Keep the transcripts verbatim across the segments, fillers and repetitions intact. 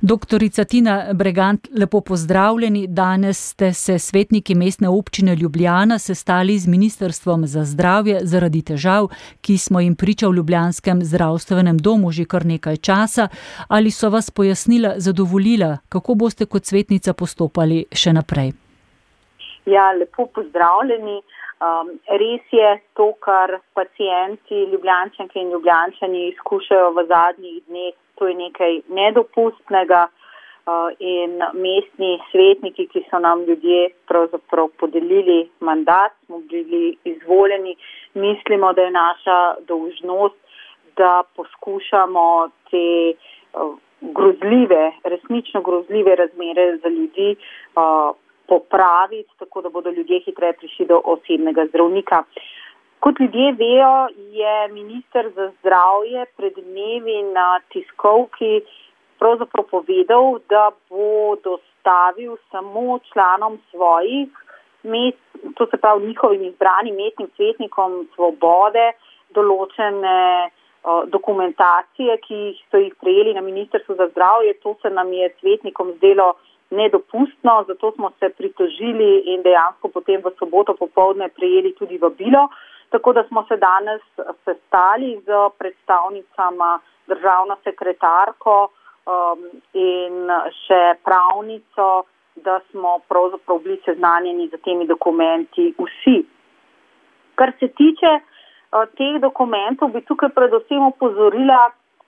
Doktorica Tina Bregant, lepo pozdravljeni. Danes ste se svetniki Mestne občine Ljubljana sestali z Ministrstvom za zdravje zaradi težav, ki smo jim priča v ljubljanskem zdravstvenem domu že kar nekaj časa. Ali so vas pojasnila zadovoljila, kako boste kot svetnica postopali še naprej? Ja, lepo pozdravljeni. Um, res je to, kar pacienti, Ljubljančanke in Ljubljančani izkušajo v zadnjih dneh, to je nekaj nedopustnega uh, in mestni svetniki, ki so nam ljudje pravzaprav podelili mandat, smo bili izvoljeni, mislimo, da je naša dolžnost, da poskušamo te uh, grozljive, resnično grozljive razmere za ljudi uh, popraviti, tako da bodo ljudje hitreje prišli do osebnega zdravnika. Kot ljudje vejo, je minister za zdravje pred dnevi na tiskovki pravzaprav povedal, da bo dostavil samo članom svojih mest, to se pravi njihovim izbranim mestnim svetnikom Svobode, določene uh, dokumentacije, ki so jih prejeli na Ministrstvu za zdravje. To se nam je svetnikom zdelo nedopustno, zato smo se pritožili in dejansko potem v soboto popoldne prejeli tudi vabilo, tako da smo se danes sestali z predstavnicama, državno sekretarko um, in še pravnico, da smo pravzaprav bili seznanjeni z temi dokumenti vsi. Kar se tiče uh, teh dokumentov, bi tukaj predvsem opozorila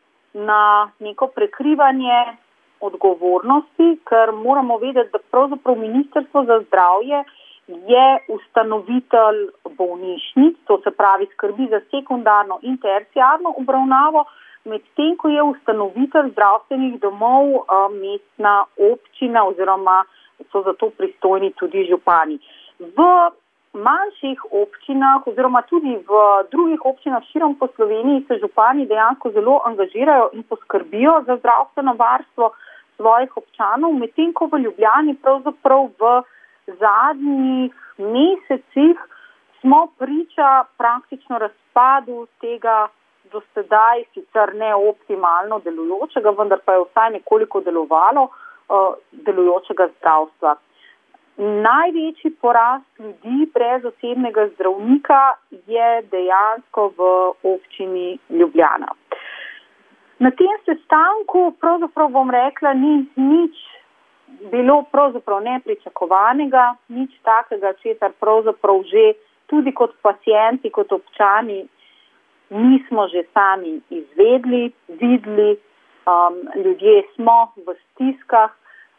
na neko prekrivanje odgovornosti, ker moramo vedeti, da pravzaprav Ministrstvo za zdravje je ustanovitelj bolnišnic, to se pravi skrbi za sekundarno in terciarno obravnavo, medtem ko je ustanovitelj zdravstvenih domov mestna občina oziroma so za to pristojni tudi župani. V manjših občinah oziroma tudi v drugih občinah širom po Sloveniji se župani dejansko zelo angažirajo in poskrbijo za zdravstveno varstvo svojih občanov, medtem ko v Ljubljani pravzaprav v zadnjih mesecih smo priča praktično razpadu tega do sedaj sicer ne optimalno delujočega, vendar pa je vsaj nekoliko delovalo uh, delujočega zdravstva. Največji porast ljudi brez osebnega zdravnika je dejansko v občini Ljubljana. Na tem sestanku pravzaprav bom rekla, ni nič bilo pravzaprav nepričakovanega, nič takega, česar pravzaprav že tudi kot pacienti, kot občani nismo že sami izvedli, videli, um, ljudje smo v stiskah.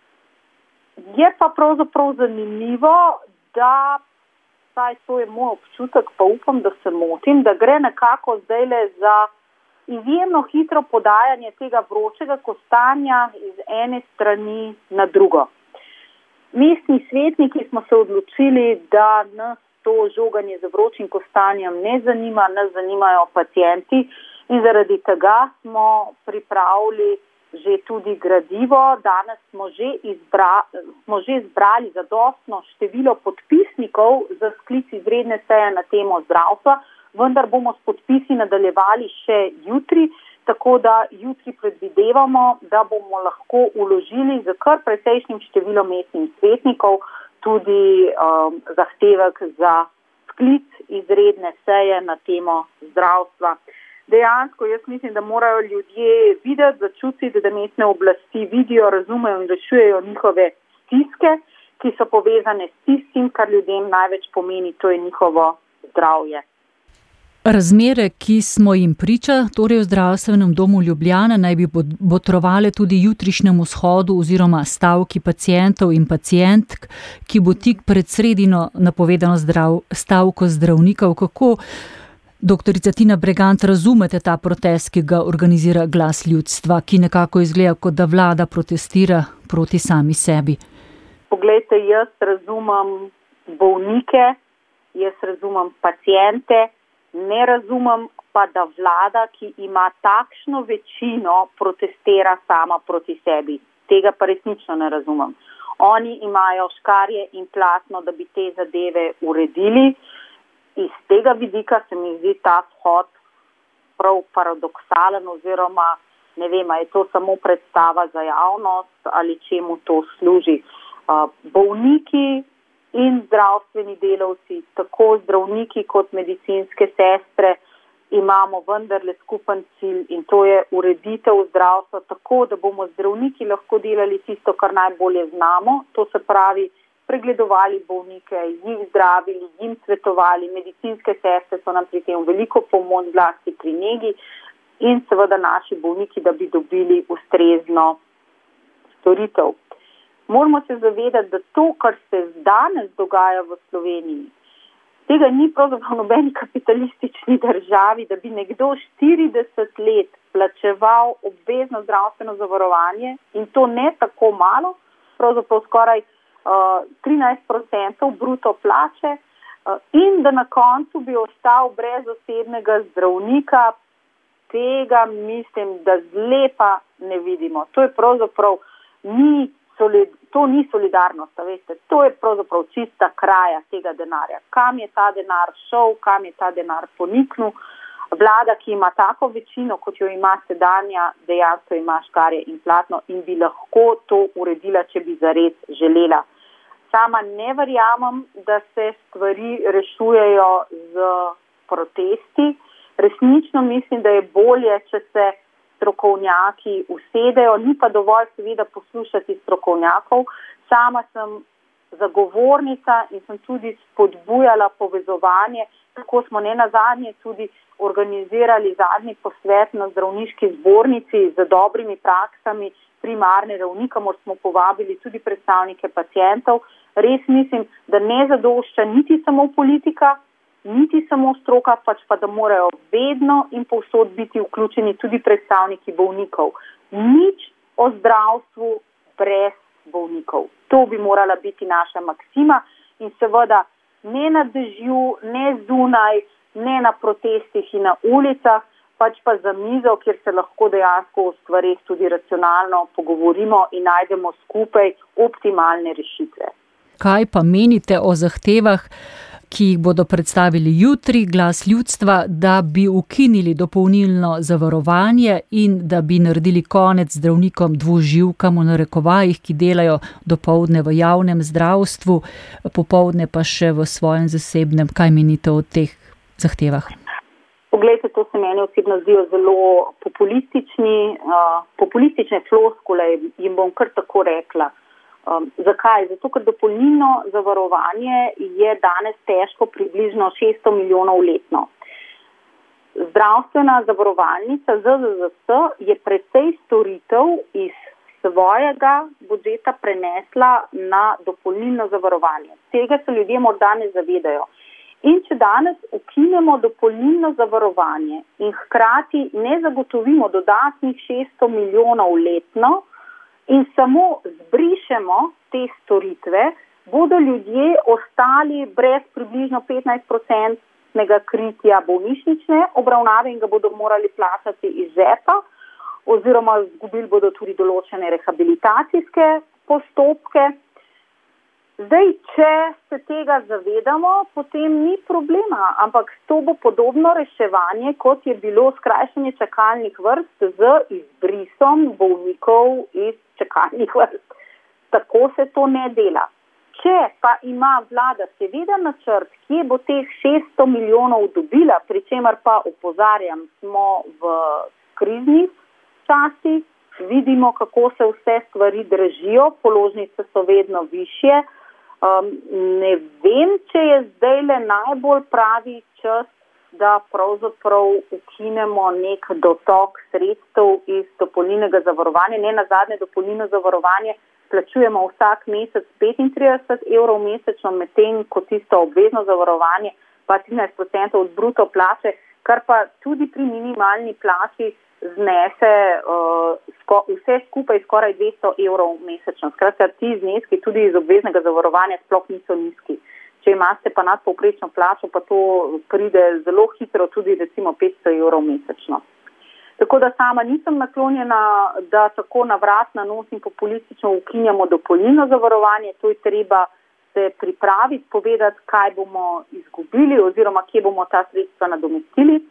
Je pa pravzaprav zanimivo, da, saj to je moj občutek, pa upam, da se motim, da gre nekako zdajle za izjemno hitro podajanje tega vročega kostanja iz ene strani na drugo. Mestni svetniki smo se odločili, da nas to žoganje za vročim kostanjem ne zanima, nas zanimajo pacienti in zaradi tega smo pripravili že tudi gradivo. Danes smo že, izbra, smo že zbrali zadostno število podpisnikov za sklic izredne seje na temo zdravstva, vendar bomo s podpisi nadaljevali še jutri, tako da jutri predvidevamo, da bomo lahko uložili za kar precejšnjim številom mestnih svetnikov tudi um, zahtevek za sklic izredne seje na temo zdravstva. Dejansko jaz mislim, da morajo ljudje videti, začutiti, da mestne oblasti vidijo, razumejo in rešujejo njihove stiske, ki so povezane s tistim, kar ljudem največ pomeni, to je njihovo zdravje. Razmere, ki smo jim priča, torej v zdravstvenem domu Ljubljana, naj bi botrovale tudi jutrišnjemu shodu oziroma stavki pacientov in pacientk, ki bo tik pred sredino napovedano zdrav, stavko zdravnikov. Kako, doktorica Tina Bregant, razumete ta protest, ki ga organizira Glas ljudstva, ki nekako izgleda, kot da vlada protestira proti sami sebi? Poglejte, jaz razumem bolnike, jaz razumem paciente, ne razumem pa, da vlada, ki ima takšno večino, protestira sama proti sebi. Tega pa resnično ne razumem. Oni imajo škarje in platno, da bi te zadeve uredili. Iz tega vidika se mi zdi ta shod prav paradoksalen oziroma ne vem, je to samo predstava za javnost ali čemu to služi. Bolniki in zdravstveni delavci, tako zdravniki kot medicinske sestre, imamo vendarle skupen cilj in to je ureditev zdravstva tako, da bomo zdravniki lahko delali tisto, kar najbolje znamo, to se pravi pregledovali bolnike, jih zdravili, jim svetovali, medicinske sestre so nam pri tem veliko pomoč zlasti pri negi in seveda naši bolniki, da bi dobili ustrezno storitev. Moramo se zavedati, da to, kar se danes dogaja v Sloveniji, tega ni pravzaprav nobeni kapitalistični državi, da bi nekdo štirideset let plačeval obvezno zdravstveno zavarovanje in to ne tako malo, pravzaprav skoraj uh, trinajst procentov bruto plače uh, in da na koncu bi ostal brez osebnega zdravnika, tega mislim, da zlepa ne vidimo. To je pravzaprav ni Solid, to ni solidarnost, veste, to je pravzaprav čista kraja tega denarja. Kam je ta denar šel, kam je ta denar poniknil? Vlada, ki ima tako večino, kot jo ima sedanja, dejansko ima škarje in platno in bi lahko to uredila, če bi zares želela. Sama ne verjamem, da se stvari rešujejo z protesti. Resnično mislim, da je bolje, če se strokovnjaki usedejo, ni pa dovolj seveda poslušati strokovnjakov. Sama sem zagovornica in sem tudi spodbujala povezovanje, tako smo ne nazadnje tudi organizirali zadnji posvet na zdravniški zbornici z dobrimi praksami primarne ravni, kamor smo povabili tudi predstavnike pacientov. Res mislim, da ne zadošča niti samo politika, niti samo stroka, pač pa da morajo vedno in povsod biti vključeni tudi predstavniki bolnikov. Nič o zdravstvu brez bolnikov. To bi morala biti naša maksima in seveda ne na dežju, ne zunaj, ne na protestih in na ulicah, pač pa za mizo, kjer se lahko dejansko o stvarih tudi racionalno pogovorimo in najdemo skupaj optimalne rešitve. Kaj pa menite o zahtevah, ki jih bodo predstavili jutri, Glas ljudstva, da bi ukinili dopolnilno zavarovanje in da bi naredili konec zdravnikom dvoživkam v narekovajih, ki delajo dopoldne v javnem zdravstvu, popoldne pa še v svojem zasebnem. Kaj menite o teh zahtevah? Poglejte, to se meni osebno zdijo zelo populistični, uh, populistične floskule, jim bom kar tako rekla. Um, zakaj? Zato, ker dopolnilno zavarovanje je danes težko približno šeststo milijonov letno. Zdravstvena zavarovalnica Z Z Z S je precej storitev iz svojega budžeta prenesla na dopolnilno zavarovanje. Tega se ljudje morda ne zavedajo. In če danes ukinemo dopolnilno zavarovanje in hkrati ne zagotovimo dodatnih šeststo milijonov letno, in samo zbrišemo te storitve, bodo ljudje ostali brez približno petnajst procentnega kritja bolnišnične obravnave in ga bodo morali plačati iz žepa, oziroma izgubili bodo tudi določene rehabilitacijske postopke. Zdaj, če se tega zavedamo, potem ni problema, ampak to bo podobno reševanje, kot je bilo skrajšanje čakalnih vrst z izbrisom bolnikov iz čakalnih vrst. Tako se to ne dela. Če pa ima vlada seveda načrt, kje bo teh šeststo milijonov dobila, pri čemer pa opozarjam, smo v kriznih časih, vidimo, kako se vse stvari dražijo, položnice so vedno višje. Um, ne vem, če je zdaj le najbolj pravi čas, da pravzaprav ukinemo nek dotok sredstev iz dopolnilnega zavarovanja. Ne nazadnje dopolnilno zavarovanje plačujemo vsak mesec petintrideset evrov mesečno, medtem ko tisto obvezno zavarovanje pa trinajst procentov od bruto plače, kar pa tudi pri minimalni plači znese uh, sko, vse skupaj skoraj dvesto evrov mesečno. Skratka, ti zneski tudi iz obveznega zavarovanja sploh niso nizki. Če imate pa nadpovprečno plačo, pa to pride zelo hitro tudi recimo petsto evrov mesečno. Tako da sama nisem naklonjena, da tako na vrat na nos in populistično ukinjamo dopolnilno zavarovanje. To je treba se pripraviti, povedati, kaj bomo izgubili oziroma kje bomo ta sredstva nadomestili.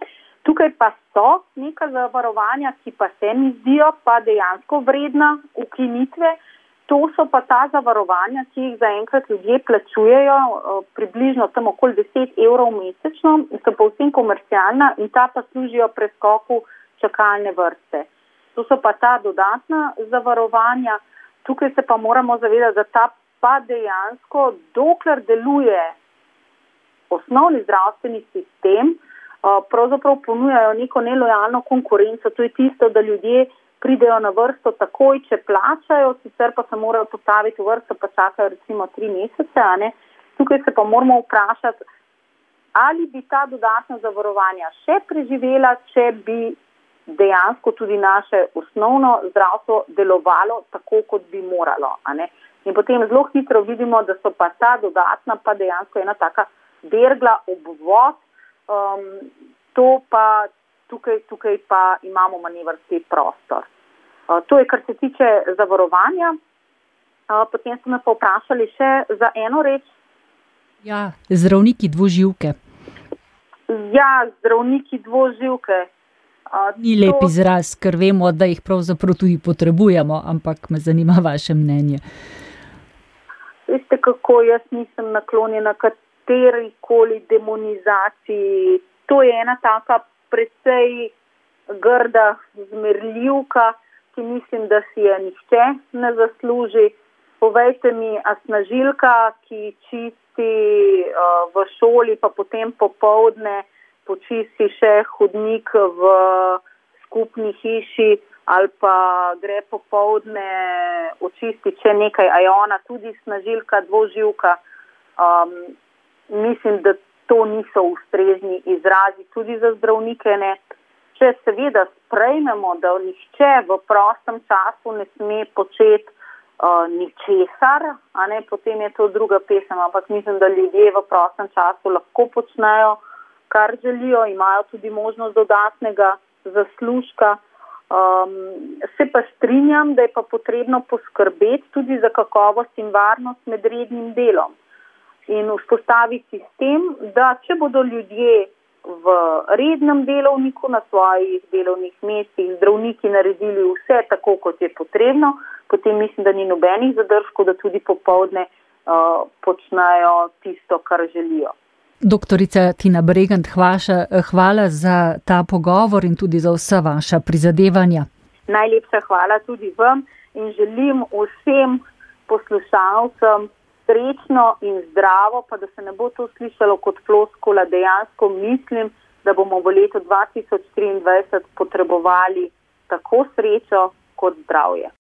Tukaj pa so neka zavarovanja, ki pa se mi zdijo pa dejansko vredna ukinitve. To so pa ta zavarovanja, ki jih zaenkrat ljudje plačujejo približno tam okoli deset evrov mesečno, so povsem komercialna in ta pa služijo preskoku čakalne vrste. To so pa ta dodatna zavarovanja. Tukaj se pa moramo zavedati, da ta pa dejansko, dokler deluje osnovni zdravstveni sistem, pravzaprav ponujajo neko nelojalno konkurenco. To je tisto, da ljudje pridejo na vrsto takoj, če plačajo, sicer pa se morajo postaviti v vrsto, pa čakajo recimo tri mesece. A ne? Tukaj se pa moramo vprašati, ali bi ta dodatna zavarovanja še preživela, če bi dejansko tudi naše osnovno zdravstvo delovalo tako, kot bi moralo. A ne? In potem zelo hitro vidimo, da so pa ta dodatna pa dejansko ena taka bergla obvod, um, to pa tukaj, tukaj pa imamo manevrski prostor. Uh, to je, kar se tiče zavarovanja. Uh, potem so me pa vprašali še za eno reč. Ja, zdravniki dvoživke. Ja, zdravniki dvoživke. Uh, Ni to... lep izraz, ker vemo, da jih pravzaprav tudi potrebujemo, ampak me zanima vaše mnenje. Veste, kako jaz nisem naklonjena katerikoli demonizaciji. To je ena taka precej grda zmerljivka, ki mislim, da si je nihče ne zasluži. Povejte mi, a snažilka, ki čisti uh, v šoli, pa potem popoldne počisti še hodnik v skupni hiši ali pa gre popoldne očisti še nekaj, a je ona tudi snažilka, dvoživka. Um, mislim, da to niso ustrezni izrazi tudi za zdravnike. Ne. Če seveda sprejmemo, da nihče v prostem času ne sme početi uh, ničesar, a ne, potem je to druga pesem, ampak mislim, da ljudje v prostem času lahko počnejo, kar želijo, imajo tudi možnost dodatnega zaslužka. Um, se pa strinjam, da je pa potrebno poskrbeti tudi za kakovost in varnost med rednim delom in vzpostaviti sistem, da če bodo ljudje v rednem delovniku na svojih delovnih mestih zdravniki naredili vse tako, kot je potrebno, potem mislim, da ni nobenih zadržkov, da tudi popoldne uh, počnejo tisto, kar želijo. Doktorica Tina Bregant, hvaša, hvala za ta pogovor in tudi za vsa vaša prizadevanja. Najlepša hvala tudi vam in želim vsem poslušalcem srečno in zdravo, pa da se ne bo to slišalo kot floskula. Dejansko mislim, da bomo v letu dva tisoč triindvajset potrebovali tako srečo kot zdravje.